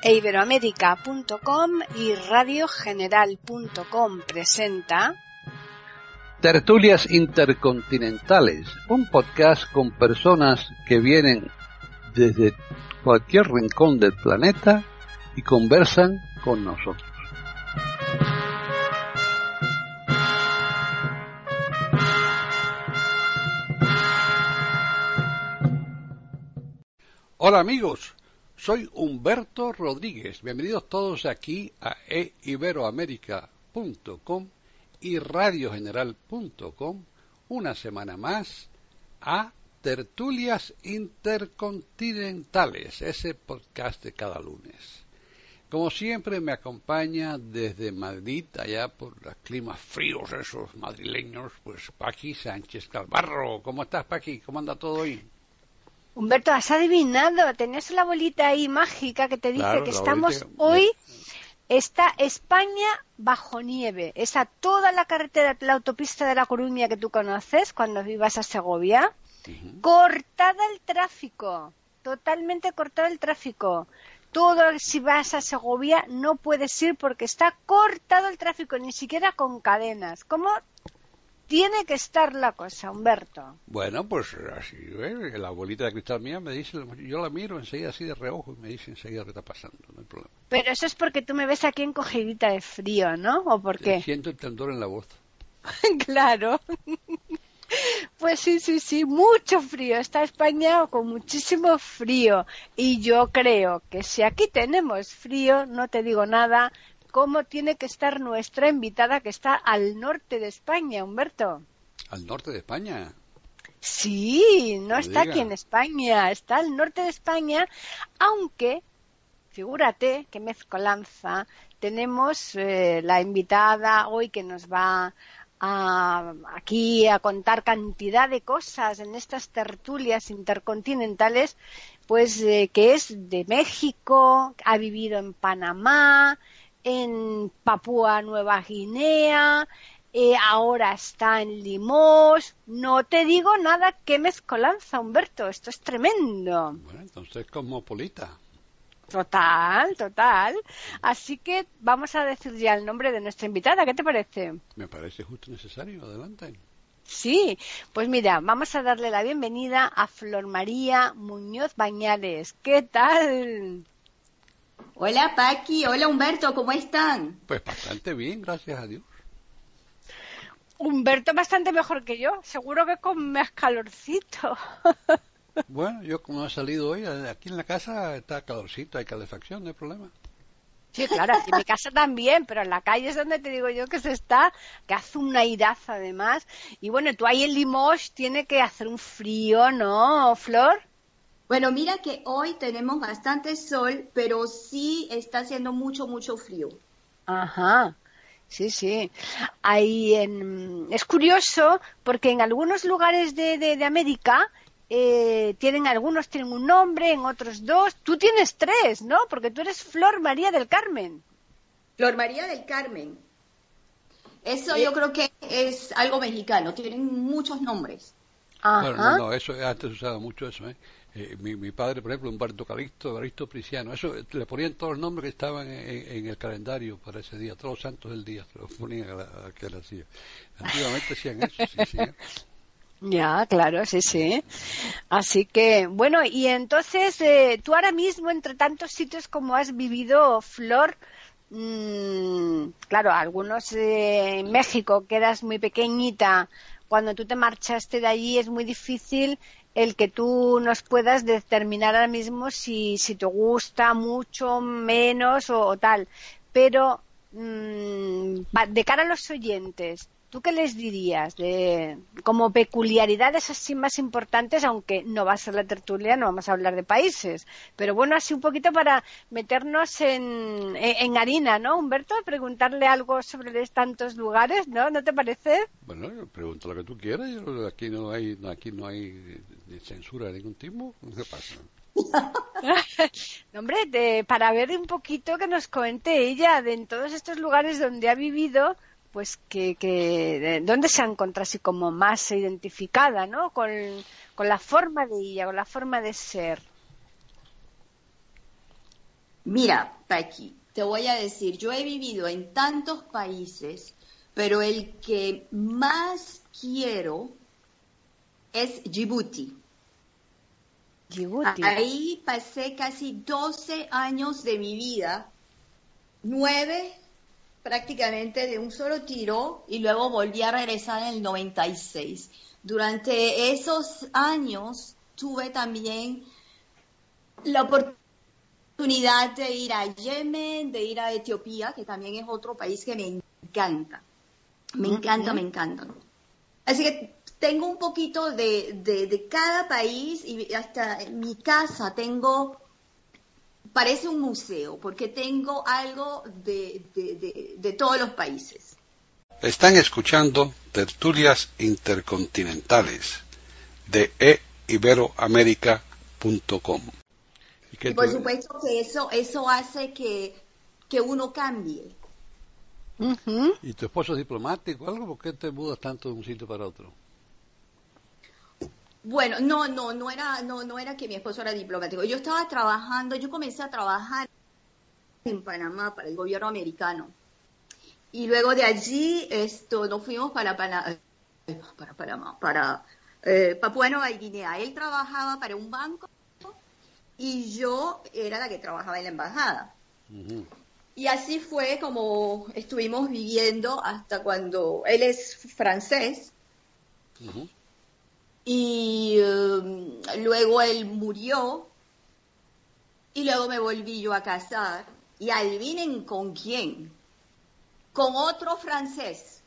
Iberoamérica.com y radiogeneral.com presenta Tertulias Intercontinentales, un podcast con personas que vienen desde cualquier rincón del planeta y conversan con nosotros. Hola amigos, soy Humberto Rodríguez. Bienvenidos todos aquí a iberoamerica.com y radiogeneral.com, una semana más a Tertulias Intercontinentales, ese podcast de cada lunes. Como siempre me acompaña desde Madrid, allá por los climas fríos esos madrileños, pues Paqui Sánchez Calvarro. ¿Cómo estás, Paqui? ¿Cómo anda todo hoy? Humberto, has adivinado, tenías la bolita ahí mágica que te dice claro, que estamos hoy, está España bajo nieve, esa toda la carretera, la autopista de La Coruña que tú conoces cuando ibas a Segovia, cortada el tráfico, totalmente cortado el tráfico. Todo, si vas a Segovia no puedes ir porque está cortado el tráfico, ni siquiera con cadenas. ¿Cómo tiene que estar la cosa, Humberto? Bueno, pues así, la bolita de cristal mía me dice, yo la miro enseguida así de reojo y me dice enseguida qué está pasando, no hay problema. Pero eso es porque tú me ves aquí encogidita de frío, ¿no? ¿O por qué? Siento el temblor en la voz. Claro. Pues sí, mucho frío. Está España con muchísimo frío. Y yo creo que si aquí tenemos frío, no te digo nada, ¿cómo tiene que estar nuestra invitada que está al norte de España, Humberto? ¿Al norte de España? Sí, no está aquí en España, está al norte de España, aunque, figúrate qué mezcolanza, tenemos la invitada hoy que nos va aquí a contar cantidad de cosas en estas tertulias intercontinentales, pues que es de México, ha vivido en Panamá, en Papúa Nueva Guinea, ahora está en Limos. No te digo nada, qué mezcolanza, Humberto, esto es tremendo. Bueno, entonces cosmopolita. Total. Así que vamos a decir ya el nombre de nuestra invitada. ¿Qué te parece? Me parece justo necesario. Adelante. Sí, pues mira, vamos a darle la bienvenida a Flor María Muñoz Bañales. ¿Qué tal? Hola Paqui, hola Humberto, ¿cómo están? Pues bastante bien, gracias a Dios. Humberto bastante mejor que yo, seguro que con más calorcito. Bueno, yo como he salido hoy, aquí en la casa está calorcito, hay calefacción, no hay problema. Sí, claro, aquí en mi casa también, pero en la calle es donde te digo yo que que hace una airaza además. Y bueno, tú ahí en Limoges tiene que hacer un frío, ¿no, Flor? Bueno, mira que hoy tenemos bastante sol, pero sí está haciendo mucho frío. Ajá. Sí. Es curioso porque en algunos lugares de América algunos tienen un nombre, en otros dos. Tú tienes tres, ¿no? Porque tú eres Flor María del Carmen. Flor María del Carmen. Eso yo creo que es algo mexicano. Tienen muchos nombres. Ajá. Bueno, no, eso antes se usaba mucho eso, mi padre, por ejemplo, Humberto Calixto, Evaristo Priciano, eso le ponían todos los nombres que estaban en el calendario para ese día, todos los santos del día, se los ponían a que le hacía. Antiguamente hacían eso, sí. Ya, claro, sí. Así que, bueno, y entonces, tú ahora mismo, entre tantos sitios como has vivido, Flor, claro, algunos en México, que eras muy pequeñita, cuando tú te marchaste de allí es muy difícil el que tú nos puedas determinar ahora mismo si te gusta mucho, menos o tal. Pero de cara a los oyentes, ¿tú qué les dirías como peculiaridades así más importantes, aunque no va a ser la tertulia, no vamos a hablar de países, pero bueno, así un poquito para meternos en harina, ¿no, Humberto? Preguntarle algo sobre tantos lugares, ¿no? ¿No te parece? Bueno, pregunta lo que tú quieras, aquí no hay censura de ningún tipo, ¿qué pasa? No, hombre, para ver un poquito que nos comente ella de en todos estos lugares donde ha vivido, pues dónde se ha encontrado así como más identificada, ¿no? Con la forma de ella, con la forma de ser. Mira, Paqui, te voy a decir, yo he vivido en tantos países, pero el que más quiero es Djibouti. Djibouti. Ahí pasé casi 12 años de mi vida, 9 prácticamente de un solo tiro y luego volví a regresar en el 96. Durante esos años tuve también la oportunidad de ir a Yemen, de ir a Etiopía, que también es otro país que me encanta. Me encanta, me encanta. Así que tengo un poquito de cada país y hasta en mi casa parece un museo, porque tengo algo de todos los países. Están escuchando Tertulias Intercontinentales de eiberoamerica.com. Y por supuesto que eso hace que uno cambie. ¿Y tu esposo es diplomático o algo? ¿Por qué te mudas tanto de un sitio para otro? Bueno, no era que mi esposo era diplomático. Yo comencé a trabajar en Panamá para el gobierno americano. Y luego de allí nos fuimos para Papúa Nueva Guinea. Él trabajaba para un banco y yo era la que trabajaba en la embajada. Y así fue como estuvimos viviendo hasta cuando él es francés. Y luego él murió y luego me volví yo a casar. Y adivinen con quién. Con otro francés.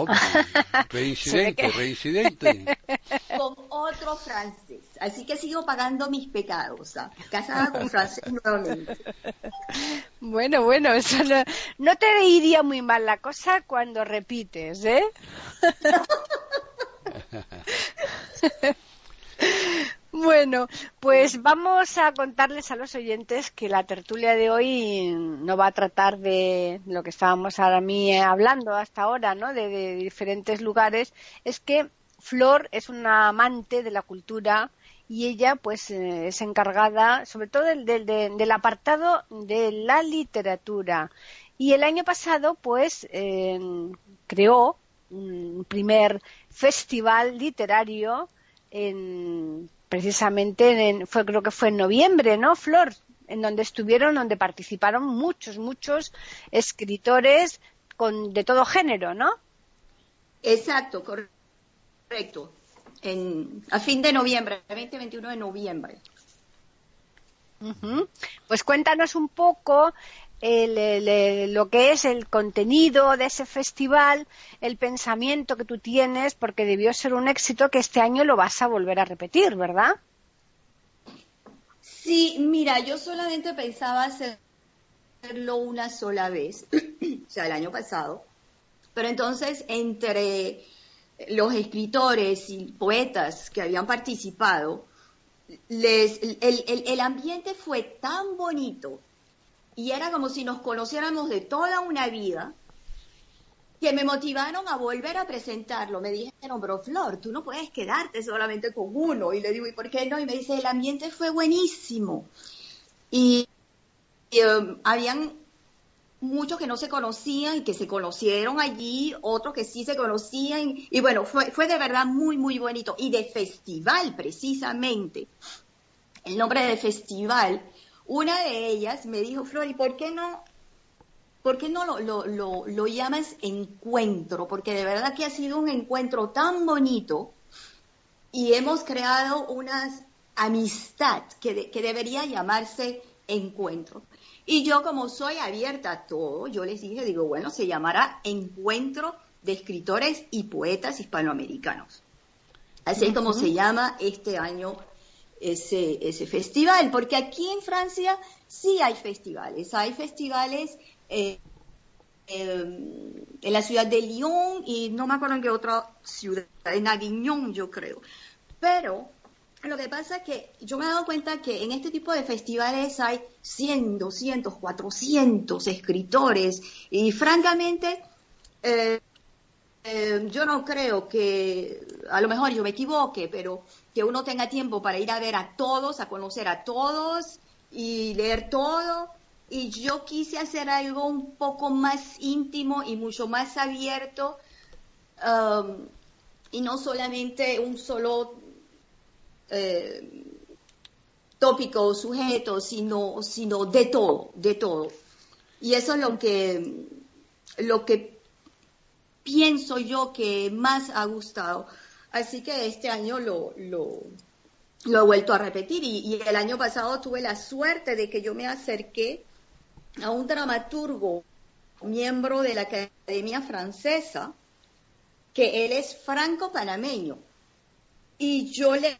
Reincidente. Con otro francés. Así que sigo pagando mis pecados. Casada con francés nuevamente. Bueno, eso no te iría muy mal la cosa cuando repites, ¿eh? Bueno, pues vamos a contarles a los oyentes que la tertulia de hoy no va a tratar de lo que estábamos hablando hasta ahora, ¿no? De diferentes lugares. Es que Flor es una amante de la cultura y ella pues es encargada sobre todo del apartado de la literatura. Y el año pasado pues creó un primer festival literario creo que fue en noviembre, ¿no, Flor? Donde participaron muchos escritores de todo género, ¿no? Exacto, correcto. A fin de noviembre, 20-21 de noviembre. Pues cuéntanos un poco lo que es el contenido de ese festival, el pensamiento que tú tienes, porque debió ser un éxito que este año lo vas a volver a repetir, ¿verdad? Sí, mira, yo solamente pensaba hacerlo una sola vez, o sea, el año pasado, pero entonces entre los escritores y poetas que habían participado, el ambiente fue tan bonito y era como si nos conociéramos de toda una vida, que me motivaron a volver a presentarlo. Me dijeron, pero Flor, tú no puedes quedarte solamente con uno. Y le digo, ¿y por qué no? Y me dice, el ambiente fue buenísimo. Y habían muchos que no se conocían y que se conocieron allí, otros que sí se conocían. Y bueno, fue de verdad muy, muy bonito. Y de festival, precisamente. El nombre de festival. Una de ellas me dijo, Flor, ¿y por qué no lo llamas encuentro? Porque de verdad que ha sido un encuentro tan bonito y hemos creado una amistad que debería llamarse encuentro. Y yo, como soy abierta a todo, yo les dije, bueno, se llamará Encuentro de Escritores y Poetas Hispanoamericanos. Así es como se llama este año ese festival, porque aquí en Francia sí hay festivales en la ciudad de Lyon y no me acuerdo en qué otra ciudad, en Avignon yo creo, pero lo que pasa es que yo me he dado cuenta que en este tipo de festivales hay 100, 200, 400 escritores y francamente yo no creo que, a lo mejor yo me equivoque, pero que uno tenga tiempo para ir a ver a todos, a conocer a todos y leer todo. y yo quise hacer algo un poco más íntimo y mucho más abierto, y no solamente un solo tópico o sujeto, sino de todo, de todo. Y eso es lo que pienso yo que más ha gustado. Así que este año lo he vuelto a repetir, y el año pasado tuve la suerte de que yo me acerqué a un dramaturgo, miembro de la Academia Francesa, que él es franco-panameño, y yo le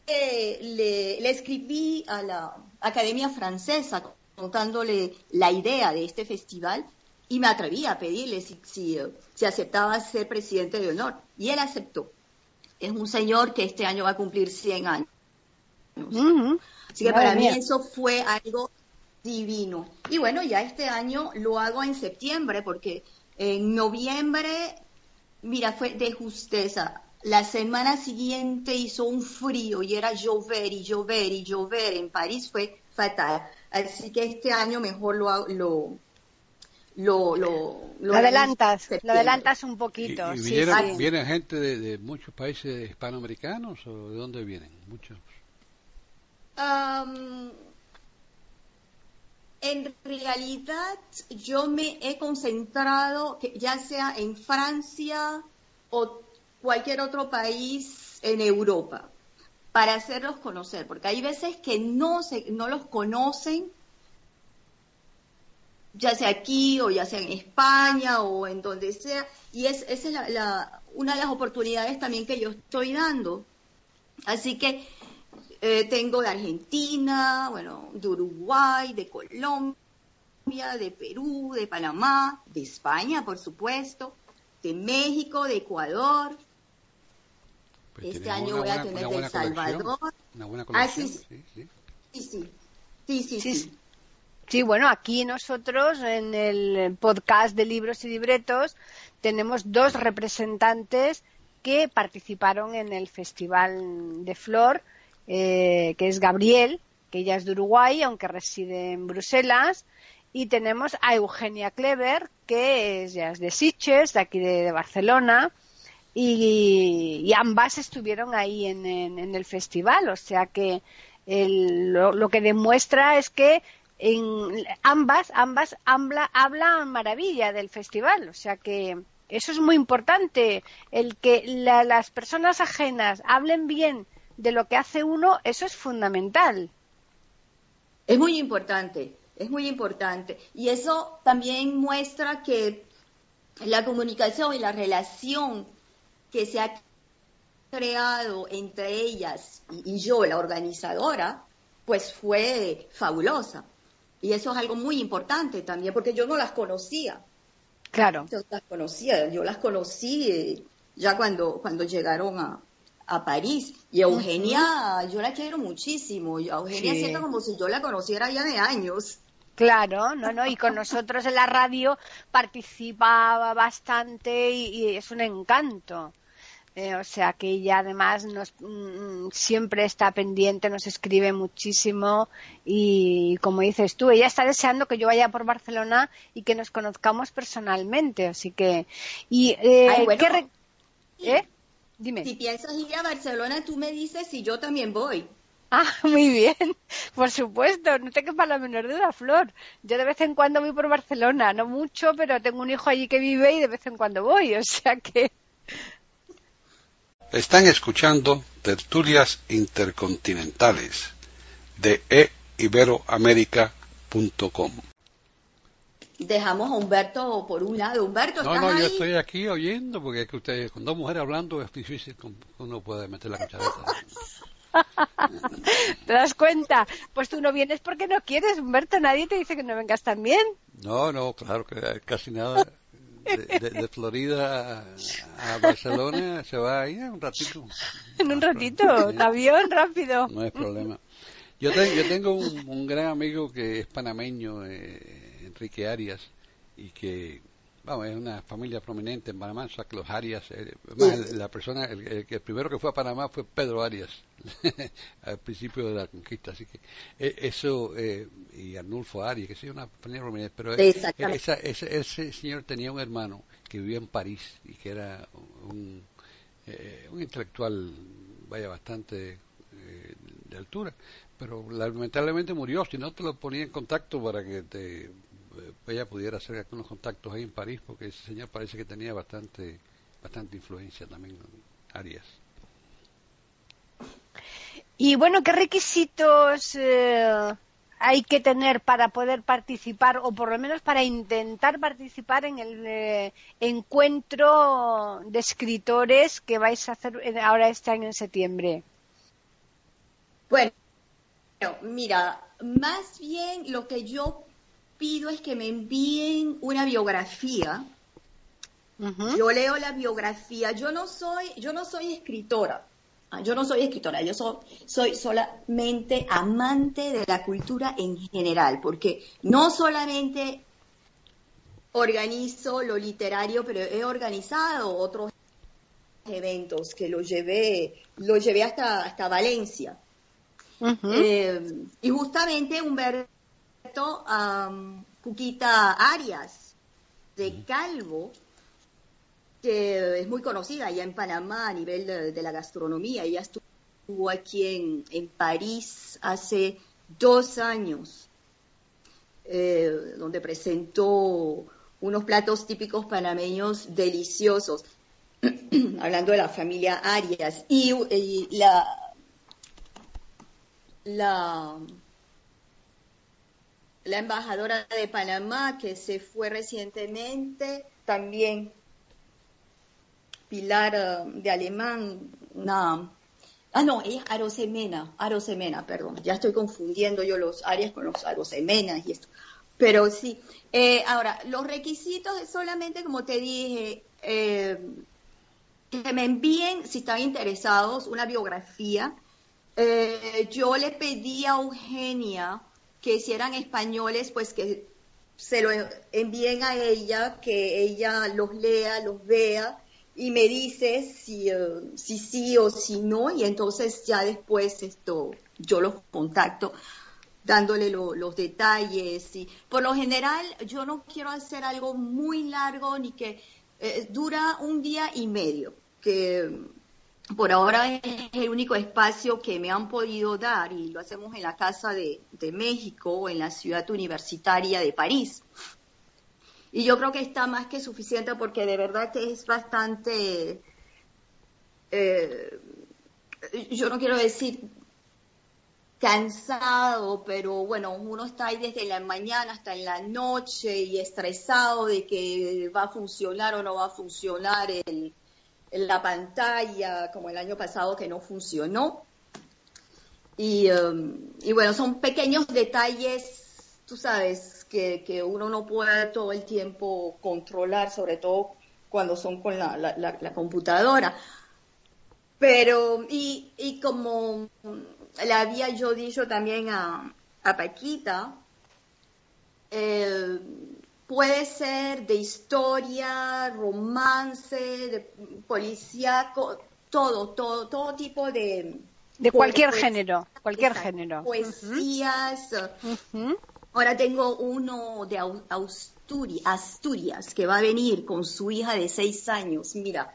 escribí a la Academia Francesa contándole la idea de este festival, y me atreví a pedirle si aceptaba ser presidente de honor, y él aceptó. Es un señor que este año va a cumplir 100 años. Así que para mí eso fue algo divino. Y bueno, ya este año lo hago en septiembre, porque en noviembre, mira, fue de justeza. La semana siguiente hizo un frío y era llover y llover y llover. En París fue fatal. Así que este año mejor lo adelantas un poquito. ¿Y vienen gente de muchos países hispanoamericanos, o de dónde vienen? Muchos. En realidad yo me he concentrado, ya sea en Francia o cualquier otro país en Europa, para hacerlos conocer, porque hay veces que no los conocen, ya sea aquí o ya sea en España o en donde sea, y esa es una de las oportunidades también que yo estoy dando. Así que tengo de Argentina, bueno, de Uruguay, de Colombia, de Perú, de Panamá, de España, por supuesto, de México, de Ecuador. Pues este año voy a tener de El Salvador. Una buena colección. Sí. Sí, bueno, aquí nosotros en el podcast de Libros y Libretos tenemos 2 representantes que participaron en el Festival de Flor, que es Gabriel, que ella es de Uruguay, aunque reside en Bruselas, y tenemos a Eugenia Kleber, que ya es de Sitges, de aquí de Barcelona, y ambas estuvieron ahí en el festival, o sea que lo que demuestra es que ambas hablan maravilla del festival, o sea que eso es muy importante, el que las personas ajenas hablen bien de lo que hace uno, eso es fundamental. Es muy importante, y eso también muestra que la comunicación y la relación que se ha creado entre ellas y yo, la organizadora, pues fue fabulosa. Y eso es algo muy importante también, porque yo no las conocía. Claro. Yo las conocí ya cuando llegaron a París. Y Eugenia, yo la quiero muchísimo. Y a Eugenia siento como si yo la conociera ya de años. Claro, no, y con nosotros en la radio participaba bastante y es un encanto. O sea que ella además siempre está pendiente, nos escribe muchísimo y como dices tú, ella está deseando que yo vaya por Barcelona y que nos conozcamos personalmente, así que dime. Si piensas ir a Barcelona, tú me dices y yo también voy. Ah, muy bien, por supuesto, no te quepa la menor duda, Flor. Yo de vez en cuando voy por Barcelona, no mucho, pero tengo un hijo allí que vive y de vez en cuando voy, o sea que... Están escuchando Tertulias Intercontinentales de eiberoamerica.com. Dejamos a Humberto por un lado. Humberto, ¿estás No, ahí? yo estoy aquí oyendo, porque es que ustedes, con 2 mujeres hablando, es difícil que uno puede meter la cuchareta. ¿Te das cuenta? Pues tú no vienes porque no quieres, Humberto. Nadie te dice que no vengas también. No, claro que casi nada. De Florida a Barcelona se va ahí en un ratito. En un ratito, en avión, rápido. No es problema. Yo tengo un gran amigo que es panameño, Enrique Arias, y que, vamos, es una familia prominente en Panamá, o sea que los Arias, la persona, el primero que fue a Panamá fue Pedro Arias, al principio de la conquista. Así que eso, y Arnulfo Arias, que sí, una pequeña Romanet, pero Exactamente. ese señor tenía un hermano que vivía en París y que era un intelectual, vaya, bastante de altura, pero lamentablemente murió. Si no, te lo ponía en contacto para que ella pudiera hacer algunos contactos ahí en París, porque ese señor parece que tenía bastante influencia también, Arias. Y bueno, ¿qué requisitos hay que tener para poder participar, o por lo menos para intentar participar en el encuentro de escritores que vais a hacer ahora este año en septiembre? Bueno, mira, más bien lo que yo pido es que me envíen una biografía. Uh-huh. Yo leo la biografía. Yo no soy escritora. Yo no soy escritora, yo soy solamente amante de la cultura en general, porque no solamente organizo lo literario, pero he organizado otros eventos que lo llevé hasta Valencia. Uh-huh. Y justamente Humberto Cuquita Arias, de Calvo, que es muy conocida allá en Panamá a nivel de la gastronomía. Ella estuvo aquí en París hace 2 años, donde presentó unos platos típicos panameños deliciosos, hablando de la familia Arias. Y la embajadora de Panamá, que se fue recientemente, también Pilar de Alemán, no, ella es Arosemena, perdón, ya estoy confundiendo yo los Arias con los Arosemenas y esto, pero sí. Ahora, los requisitos es solamente, como te dije, que me envíen, si están interesados, una biografía. Yo le pedí a Eugenia que si eran españoles, pues que se lo envíen a ella, que ella los lea, los vea y me dice si sí o si no, y entonces ya después yo los contacto dándole los detalles. Y por lo general yo no quiero hacer algo muy largo ni que dura 1 día y medio, que por ahora es el único espacio que me han podido dar, y lo hacemos en la Casa de México, en la Ciudad Universitaria de París. Y yo creo que está más que suficiente, porque de verdad que es bastante, eh, yo no quiero decir cansado, pero bueno, uno está ahí desde la mañana hasta en la noche y estresado de que va a funcionar o no va a funcionar la pantalla, como el año pasado que no funcionó. Y bueno, son pequeños detalles, tú sabes, que uno no puede todo el tiempo controlar, sobre todo cuando son con la computadora. Pero, y como le había yo dicho también a Paquita, puede ser de historia, romance, de policíaco, todo tipo de De cualquier poesía, género, cualquier género. Uh-huh. poesías. Uh-huh. Ahora tengo uno de Asturias, que va a venir con su hija de 6 años. Mira,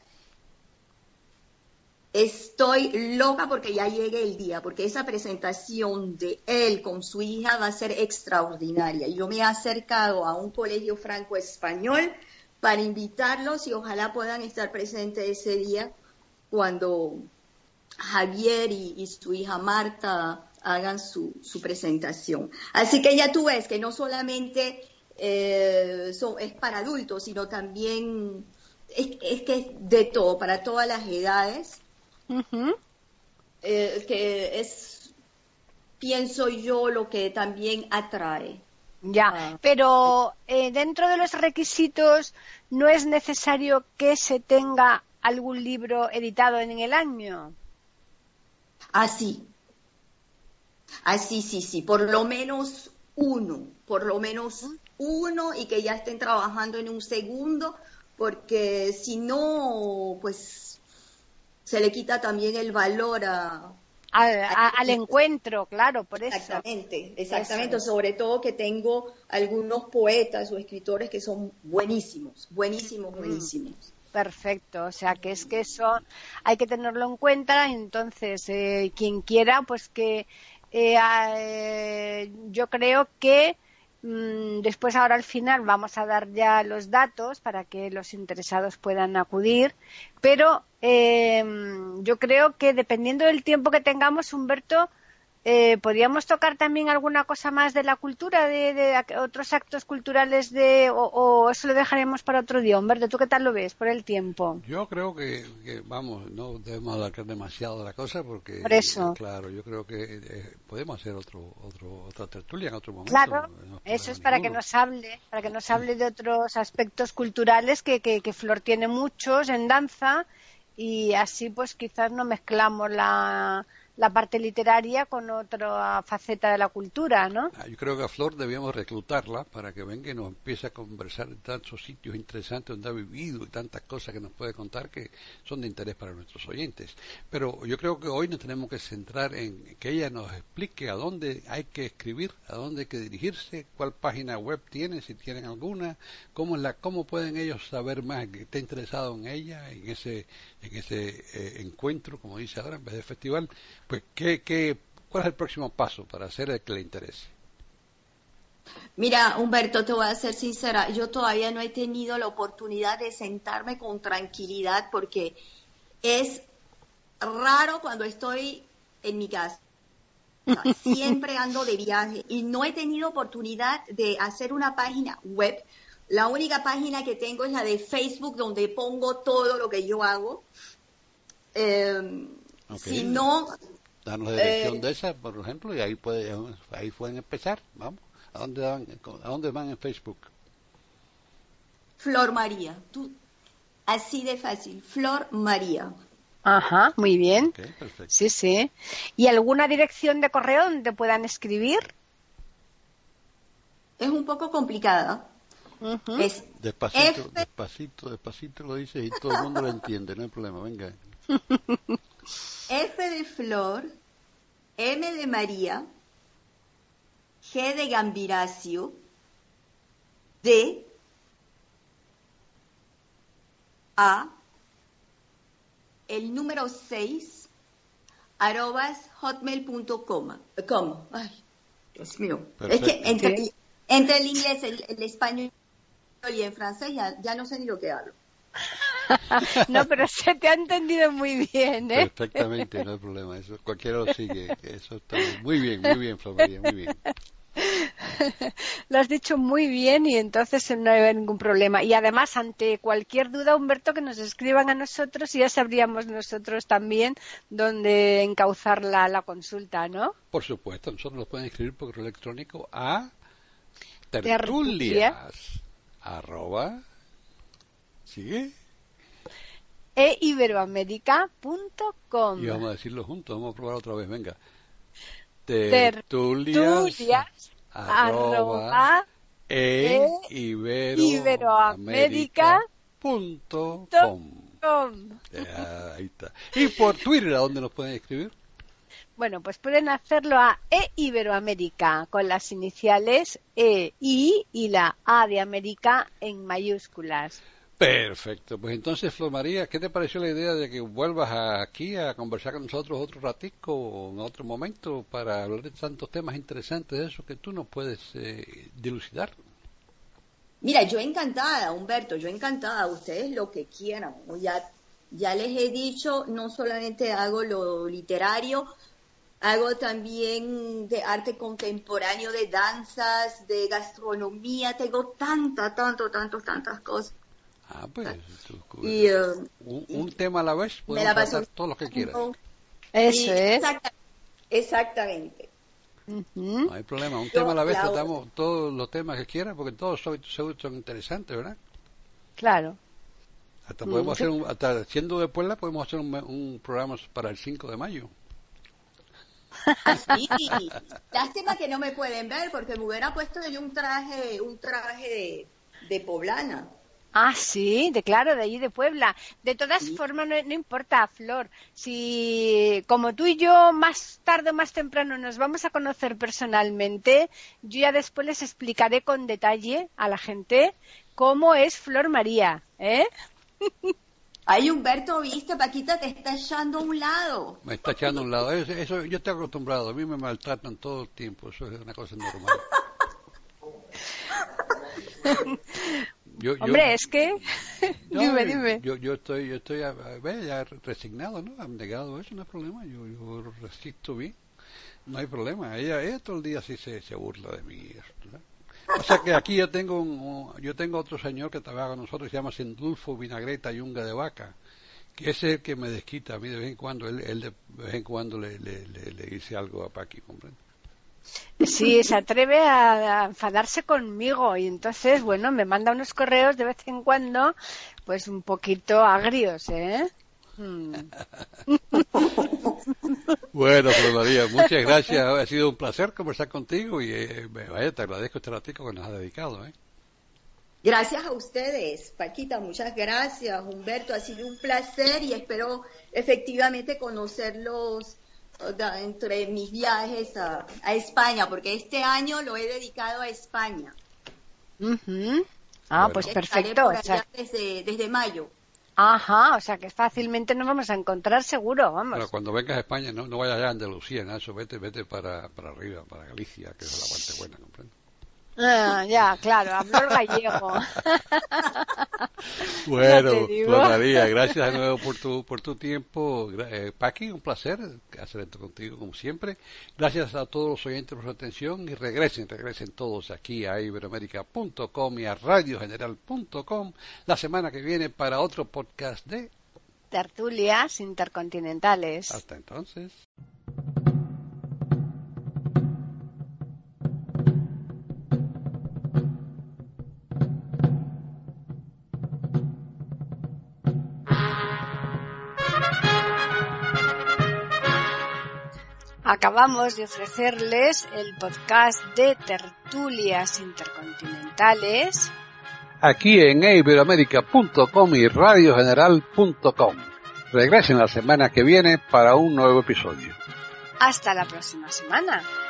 estoy loca porque ya llegue el día, porque esa presentación de él con su hija va a ser extraordinaria. Yo me he acercado a un colegio franco-español para invitarlos y ojalá puedan estar presentes ese día cuando Javier y su hija Marta hagan su presentación. Así que ya tú ves que no solamente es para adultos, sino también es que es de todo, para todas las edades. Uh-huh. Que es, pienso yo, lo que también atrae. Ya, pero dentro de los requisitos no es necesario que se tenga algún libro editado en el año. Así, sí, por lo menos uno, y que ya estén trabajando en un segundo, porque si no, pues se le quita también el valor al encuentro, claro, por eso. Exactamente, sobre todo que tengo algunos poetas o escritores que son buenísimos. Perfecto, o sea que es que eso hay que tenerlo en cuenta. Entonces, quien quiera, pues que yo creo que después ahora al final vamos a dar ya los datos para que los interesados puedan acudir, pero yo creo que dependiendo del tiempo que tengamos, Humberto, podríamos tocar también alguna cosa más de la cultura, de otros actos culturales, o eso lo dejaremos para otro día. Humberto, ¿tú qué tal lo ves por el tiempo? Yo creo que vamos, no debemos alargar demasiado de la cosa porque, por eso. Claro, yo creo que podemos hacer otra tertulia en otro momento. Claro, eso es para que nos hable de otros aspectos culturales que Flor tiene muchos en danza, y así pues quizás no mezclamos la parte literaria con otra faceta de la cultura, ¿no? Yo creo que a Flor debíamos reclutarla para que venga y nos empiece a conversar en tantos sitios interesantes donde ha vivido y tantas cosas que nos puede contar que son de interés para nuestros oyentes. Pero yo creo que hoy nos tenemos que centrar en que ella nos explique a dónde hay que escribir, a dónde hay que dirigirse, cuál página web tiene, si tienen alguna, cómo pueden ellos saber más, que esté interesado en ella, en ese encuentro, como dice ahora, en vez de festival. Pues, ¿cuál es el próximo paso para hacer el que le interese? Mira, Humberto, te voy a ser sincera, yo todavía no he tenido la oportunidad de sentarme con tranquilidad porque es raro cuando estoy en mi casa. Siempre ando de viaje y no he tenido oportunidad de hacer una página web. La única página que tengo es la de Facebook, donde pongo todo lo que yo hago. Si no... Danos la dirección de esa, por ejemplo, y ahí pueden empezar. Vamos, ¿a dónde van en Facebook? Flor María, así de fácil, Flor María. Ajá, muy bien. Okay, perfecto. Sí, sí. ¿Y alguna dirección de correo donde puedan escribir? Es un poco complicada. Uh-huh. Es despacito lo dices y todo el mundo lo entiende, no hay problema, venga. F de Flor, M de María, G de Gambiracio, D, A, el número 6, @hotmail.com. Ay, Dios mío. Perfecto. Es que entre el inglés, el español y el francés ya no sé ni lo que hablo. No, pero se te ha entendido muy bien, ¿eh? Perfectamente, no hay problema. Eso cualquiera lo sigue. Eso está muy bien, Flor María, muy bien. Lo has dicho muy bien y entonces no hay ningún problema. Y además, ante cualquier duda, Humberto, que nos escriban a nosotros y ya sabríamos nosotros también dónde encauzar la consulta, ¿no? Por supuesto, nosotros nos pueden escribir por correo electrónico a tertulias. ¿Sigue? eiberoamerica.com. Y vamos a decirlo juntos, vamos a probar otra vez, venga. tertulias@eiberoamerica.com. Ahí está. Y por Twitter, ¿a dónde nos pueden escribir? Bueno, pues pueden hacerlo a eiberoamerica con las iniciales EI y la A de América en mayúsculas. Perfecto, pues entonces, Flor María, ¿qué te pareció la idea de que vuelvas aquí a conversar con nosotros otro ratico o en otro momento para hablar de tantos temas interesantes de eso que tú nos puedes dilucidar? Mira, yo encantada, Humberto, ustedes lo que quieran. Ya les he dicho, no solamente hago lo literario, hago también de arte contemporáneo, de danzas, de gastronomía, tengo tantas cosas. Pues y, un tema a la vez, podemos tratar todos los que quieras. Eso es. Exactamente. No hay problema, un tema a la vez tratamos todos los temas que quieras, porque todos son interesantes, ¿verdad? Claro. Hasta podemos hacer, hasta siendo de Puebla, podemos hacer un programa para el 5 de mayo. Sí, lástima que no me pueden ver, porque me hubiera puesto yo un traje de poblana. Ah, sí, claro, de allí de Puebla. De todas formas, no importa, Flor. Si como tú y yo más tarde o más temprano nos vamos a conocer personalmente, yo ya después les explicaré con detalle a la gente cómo es Flor María, ¿eh? Ay, Humberto, viste, Paquita te está echando a un lado. Me está echando a un lado. Eso yo estoy acostumbrado. A mí me maltratan todo el tiempo. Eso es una cosa normal. Hombre, es que... No, dime. Yo estoy ya resignado, ¿no? Abnegado, eso no es problema. Yo resisto bien. No hay problema. Ella todo el día sí se burla de mí. ¿Verdad? O sea que aquí yo tengo otro señor que trabaja con nosotros, se llama Sindulfo Vinagreta Yunga de Vaca, que es el que me desquita a mí de vez en cuando. Él de vez en cuando le dice algo a Paqui, ¿comprende? Sí, se atreve a enfadarse conmigo y entonces, bueno, me manda unos correos de vez en cuando, pues un poquito agrios, ¿eh? Bueno, Flor María, muchas gracias. Ha sido un placer conversar contigo y te agradezco este ratico que nos has dedicado, ¿eh? Gracias a ustedes, Paquita, muchas gracias. Humberto, ha sido un placer y espero efectivamente conocerlos entre mis viajes a España, porque este año lo he dedicado a España. Ah, bueno. Pues perfecto. Por allá desde mayo. Ajá, o sea que fácilmente nos vamos a encontrar seguro, vamos. Bueno, cuando vengas a España no vayas allá a Andalucía, ¿no? Eso vete para arriba, para Galicia, que es la parte buena, ¿comprendes? Ah, ya, claro, hablo el gallego. Bueno, Flor María, gracias de nuevo por tu tiempo. Paqui, un placer hacer esto contigo, como siempre. Gracias a todos los oyentes por su atención y regresen todos aquí a iberoamerica.com y a radiogeneral.com la semana que viene para otro podcast de Tertulias Intercontinentales. Hasta entonces. Acabamos de ofrecerles el podcast de Tertulias Intercontinentales aquí en iberoamerica.com y radiogeneral.com. Regresen la semana que viene para un nuevo episodio. Hasta la próxima semana.